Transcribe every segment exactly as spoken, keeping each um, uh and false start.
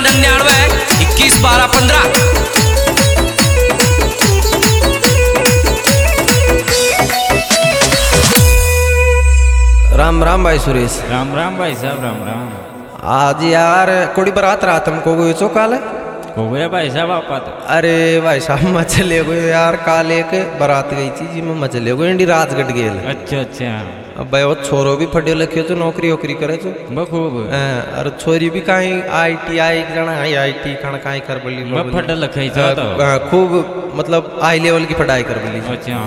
निन्यानवे इक्कीस बारह पंद्रह। राम राम भाई सुरेश। राम राम भाई साहब, राम राम। आज यार कोड़ी बारात रात हमको गई चो काले हो गया भाई साहब आपका तो। अरे भाई साहब मैं चले गए यार, काल एक बारात गई थी जी, मैं चले गए इंडी राजगढ़ गेल। अच्छा अच्छा। अब भाई वो छोरो भी फटे लखे तो नौकरी वोकरी करे तो बखूब। और छोरी भी कहीं आई टी आई जना आई आई टी खाना कहीं कर बली फटे लखे तो खूब मतलब हाई लेवल की पढ़ाई कर बली। अच्छा।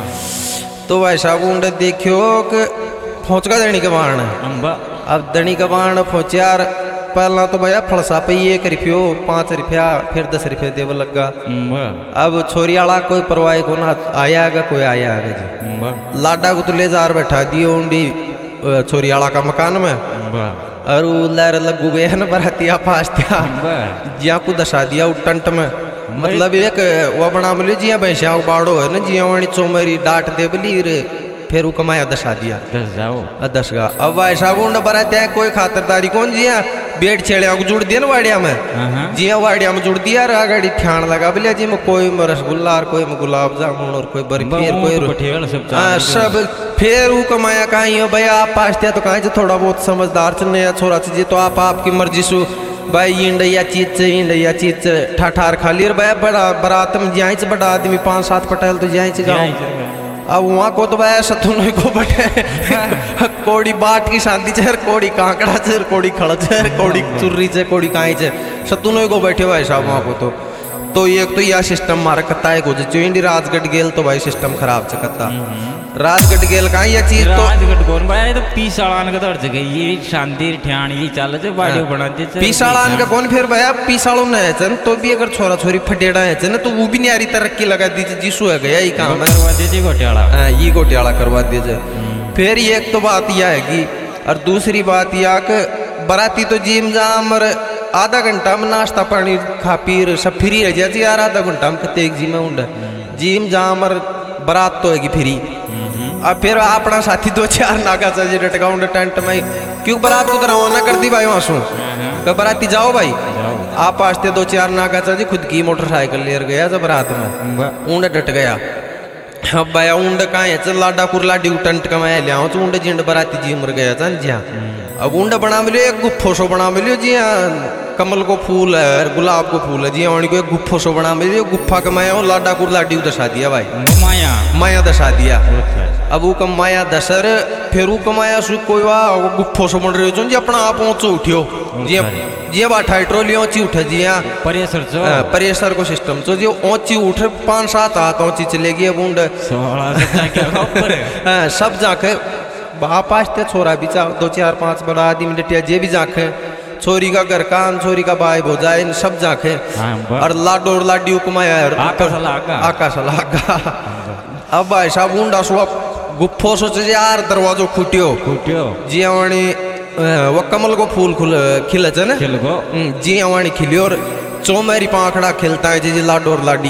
तो भाई साहब उन्हें देखियो कि पहुंच का दणी का बाण। अब दणी का बाण पहुंच यार, पहला तो भैया फलसा पे एक रुपयो पाँच रुपया फिर दस रुपये देव लगा। अब छोरी वाला कोई परवाह को ना आया आगा कोई आया आगा जी। लाडा को तो ले जार बैठा दियो उंडी छोरी वाला का मकान में। और लहर लगू गए है ना बरातिया पास्तिया जिया को दशा दिया टंट में। मतलब एक वो बना बोली जिया भैंसिया बाड़ो है ना जिया वाणी चोमरी डांट दे बोली रे फिर कमाया दशा दिया दस जाओ दस का। अब ऐसा गुंड बराते हैं कोई खातरदारी कौन जिया बेट छेड़िया को जुड़ दिया ना वाड़िया में जिया वाड़िया में जुड़ दिया गाड़ी ठाण लगा बोलिया जी में कोई में रसगुल्ला और कोई में गुलाब जामुन और कोई बर्फी और कोई सब सब फिर वो कमाया कहीं हो भैया आप पास तो कहीं थोड़ा बहुत समझदार चलने छोरा जी तो आप आपकी मर्जी सु भाई इंडिया चीज से इंडिया चीज से ठाठार खा ली भाई बड़ा बरात में जाए बड़ा आदमी पाँच सात पटेल तो जाए गाँव। अब वहाँ को तो भाई सतुन को बटे कोड़ी बाट की शांति चेर कोड़ी कांकड़ा चेर कोड़ी खड़ा चेर कोड़ी चुर्री से कोड़ी काई से सतुन को बैठे भाई साहब वहाँ को तो तो एक तो यह सिस्टम मारा कत्ता है को जो इंडी राजगढ़ गेल तो भाई सिस्टम खराब से कत्ता राजगढ़ गेल का ये चीज तो राजगढ़ कौन भाई तो पीसाड़ान का दर्ज गई ये शांति ठाण ये चल जे बाड़ी बना दे पीसाड़ान का कौन फिर भैया पीसाड़ो न है तो भी अगर छोरा छोरी फटेड़ा है ना तो वो भी न्यारी तरक्की लगा दीजिए जीसू है गया ये काम है करवा दीजिए घोटाला। हाँ ये घोटाला करवा दीजिए। फिर एक तो बात यह है कि और दूसरी बात यह कि बराती तो जिम जाम और आधा घंटा में नाश्ता पानी खा पी सब फ्री रह जाती यार। आधा घंटा में कते एक जिम उंड जिम जाम और बरात तो है फ्री। अब फिर अपना साथी दो चार नागा चाहिए डटकाउंड टेंट में क्यों बरात को रवाना कर दी भाई वहाँ सु बराती जाओ भाई आप आस्ते दो चार नागा चाहिए खुद की मोटरसाइकिल ले गया जब रात में ऊंड डट गया। अब भाई ऊंड कहाँ है लाडा कुरला ड्यू टेंट कमाया लिया तो ऊंड जिंड बराती जी मर गया था जी। अब ऊंड बना मिलो एक गुफ्फो सो बना मिलो जी कमल को फूल है गुलाब को फूल है जी वाणी को एक गुफ्फो सो बना मिलो गुफ्फा कमाया लाडा कुरला ड्यू दशा दिया भाई माया माया दशा दिया। अब वो कम माया दशर फिर वो कमाया सु कोई वाह गुफ्फो सो बन रहे हो जी अपना आप पहुंचो उठियो जी जी बाठा ट्रोली ऊंची उठे जी यहाँ परेसर परेसर को सिस्टम चो जी ऊंची उठ पाँच सात हाथ ऊंची चलेगी। अब ऊंड सब जाके बाप आस्ते छोरा भी दो चार पांच बड़ा आदमी डटिया जे भी जाके छोरी का घर कान छोरी का भाई भोजाए सब जाके और लाडो और लाडी कुमाया आकाश लागा। अब भाई साहब ऊंडा सो गुफ्फो सोचे यार दरवाजो खुटियो खुटियो जी वाणी वो कमल को फूल खुल खिले ना जी वाणी खिली और चौमेरी पाखड़ा खिलता है जी लाडो और लाडी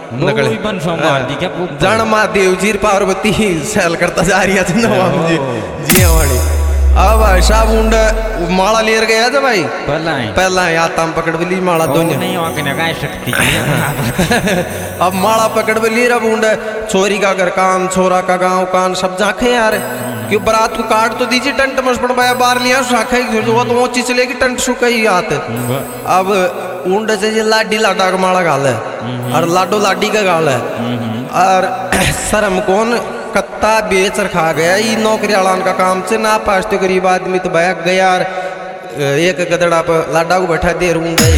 जन महादेव जी पार्वती सैल करता जा रही है नवाब जी जी वाणी। अब भाई साहब ऊंड माला लेर गया था भाई पहला पहला आता पकड़ भी ली माला दोनों नहीं सकती। अब माला पकड़ भी ली अब ऊंड छोरी का घर कान छोरा का गांव कान सब जाखे यार क्यों बरात को काट तो दीजिए टंट मस्पड़ भाई बाहर लिया शाखा वो तो ऊंची चलेगी टंट सुखा ही आते। अब ऊंड से लाडी लाडा का माला गाल है और लाडो लाडी का गाल है और शर्म कौन कत्ता बेच रखा गया ये नौकरी वाला का काम से ना पास तो गरीब आदमी तो बैग गया यार एक गदड़ा पर लाडा को बैठा दे ऊंडाई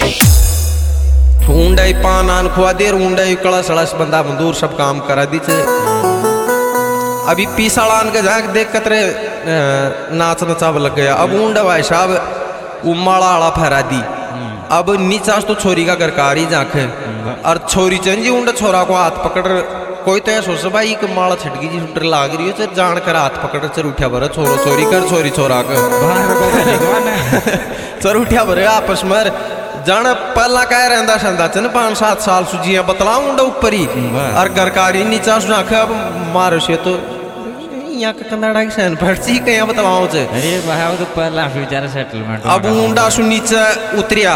ऊंडाई पान आन खुआ दे ऊंडाई कड़स सड़स बंदा मंदूर सब काम करा दी थे। अभी पीसाड़ान के जाके देख कतरे नाच नचाव लग गया। अब ऊंडा भाई साहब उमाड़ा आड़ा फहरा दी। अब नीचा तो छोरी का गरकारी जाके और छोरी चंजी ऊंडा छोरा को हाथ पकड़ कोई तो सोच भाई एक माला छटकी जी छुट्टर लाग रही है चल जान कर हाथ पकड़ चल उठा भर छोरो चोरी कर छोरी छोरा कर चल उठा भर आपस में जान पहला कह रहा संदा चन पाँच सात साल सुजिया बतला ऊंडा ऊपर ही और गरकारी नीचा सुनाखे अब मारो से तो यहाँ का कनाडा की सैन पड़ती कहीं बतलाओ से अरे भाई तो पहला बेचारा सेटलमेंट अब ऊंडा सु नीचे उतरिया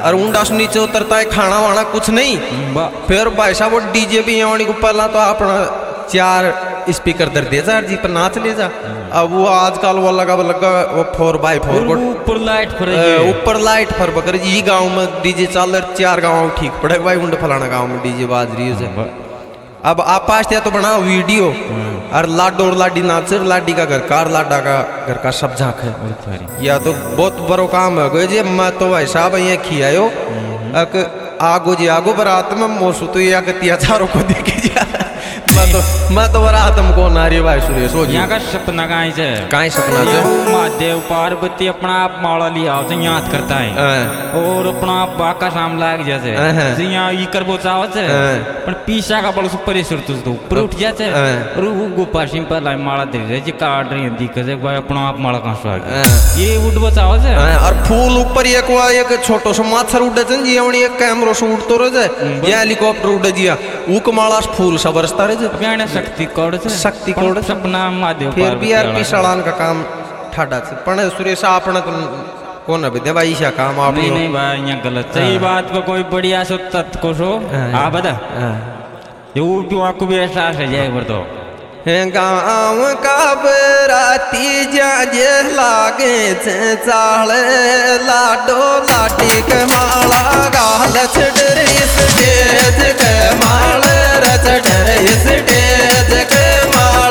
और ऊंडा से नीचे उतरता है खाना वाना कुछ नहीं। बा फिर भाई साहब वो डीजे भी आने को पहला तो अपना चार स्पीकर दर दे जा जी पर नाच ले जा। अब वो आजकल वो लगा लगा वो फोर बाई फोर को ऊपर लाइट पर ऊपर लाइट फर बकर जी गांव में डीजे चाल चार गांव ठीक पड़े भाई उंड फलाना गांव में डीजे बाज रही है। अब आप पास तो बनाओ वीडियो और लाडो और लाडी नाचर लाडी का घर का लाडा का घर का सब झांक है या तो बहुत बड़ो काम है जी। मैं तो भाई साहब यहाँ खियायो आगो जी आगो बरात में मोसू तो या चारों को देखे जा मैं तो मैं तो बरात में कौन आ रही भाई सुरेश हो यहाँ का सपना कहाँ से कहाँ सपना से महादेव पार्वती अपना आप माला लिया से याद करता है और अपना आप बाका शाम लाग जैसे यहाँ ये कर वो चाहो से पर पीछा का बड़ा सुपर सुर तुझ तो ऊपर उठ जाते और वो गोपा सिंपल लाई माला दे रहे जी काट रही है दिक्कत है भाई अपना आप माला कहाँ से आ गया ये उठ बचाओ से और फूल ऊपर एक वो एक छोटो सा माछर उड़े जन जी अपनी एक कैमरा से उड़तो रहे जे या हेलीकॉप्टर उड़े जिया ऊक माला फूल सब बरसता रहे जे शक्ति कोड से शक्ति कोड सपना महादेव फिर भी यार पिछड़ान का काम ठाडा से पण सुरेश आपने तो कौन है विद्या भाई सा काम आप नहीं नहीं भाई यहाँ गलत सही बात को कोई बढ़िया सो तत् को सो आ बता ये क्यों आपको भी एहसास है जाए पर तो गाँव का बराती जाजे लागे चाल लाडो लाडी के माला गाल डरेस डेज के माल रच डरेस डेज के माल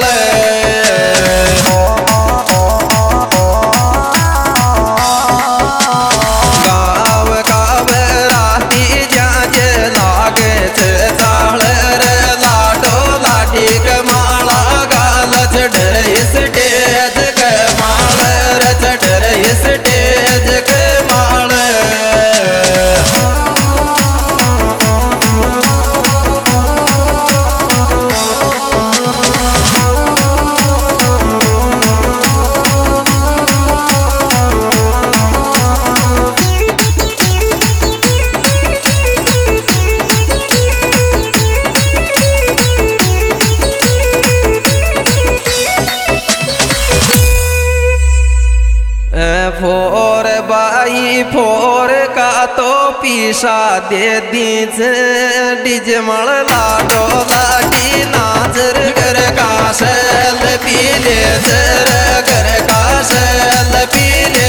गाँव का बराती जाजे लागे चाल रे लाडो लाडी के माला डर इस डेज के माल रच डर इस डेज के माल फोर बाई फोर का तो पीसा दे दीज डीजे मल लाडो लाडी नाचर घर का सेल पीले चर घर का सेल पीले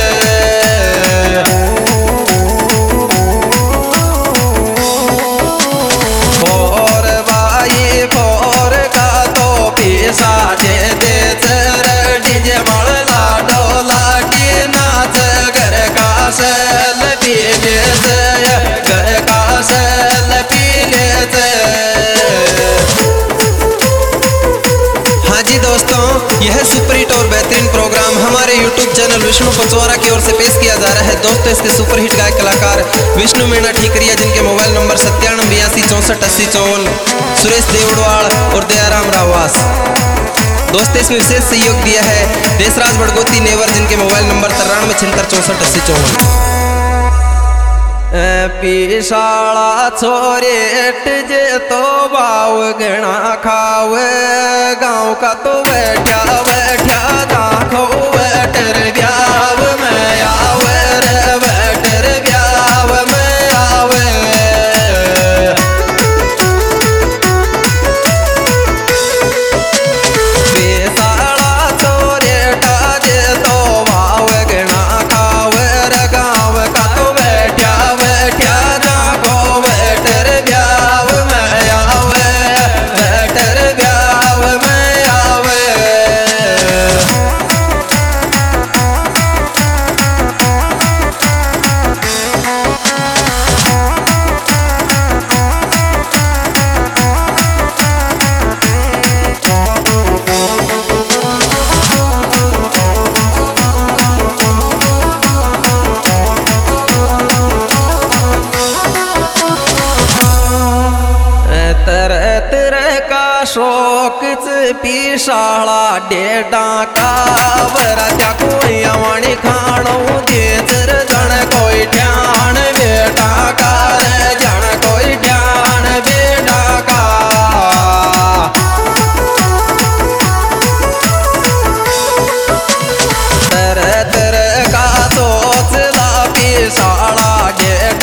फोर बाई फोर का तो पीसा दे दे चर डीजे मल लाडो लाडी नाच घर का सेल पीले घर का सेल पीले। हाँ जी दोस्तों, यह सुपर हिट और बेहतरीन प्रोग्राम हमारे यूट्यूब चैनल विष्णु पचौरा की ओर से पेश किया जा रहा है। दोस्तों इसके सुपर हिट गायक कलाकार विष्णु मीणा ठीकरिया जिनके मोबाइल नंबर सत्तानवे बयासी चौसठ अस्सी चौवन, सुरेश देवड़वाल और दयाराम रावास। दोस्तों इसमें विशेष सहयोग दिया है देशराज बड़गोती नेवर जिनके मोबाइल नंबर तिरानवे छिहत्तर चौसठ अस्सी चौवन। पिशाला छोरेट जे तो बाव गणा खाव गाँव का तो बैठा बैठा दाखो बैटर ब्याव में आवे रे बैटर ब्याव में आवे। पिशाला छोरेटा जे तो बाव गणा खाव रे गाँव का तो बैठा बैठा दाखो बैटर ब्याव में आवे बैटर ब्याव में आवे। तरह तरह का शौक पिशाला डेडा का बरात्या कोई अवाणी खाणो दे जर जन कोई ध्यान बेटा का रे जन कोई ध्यान बेटा का। तरह तरह का सोच ला पिशाला डेडा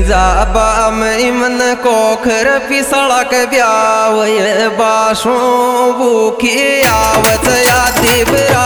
जाबा में मन कोखर पिसड़ा के ब्याह बासों भूखी आवत या देवरा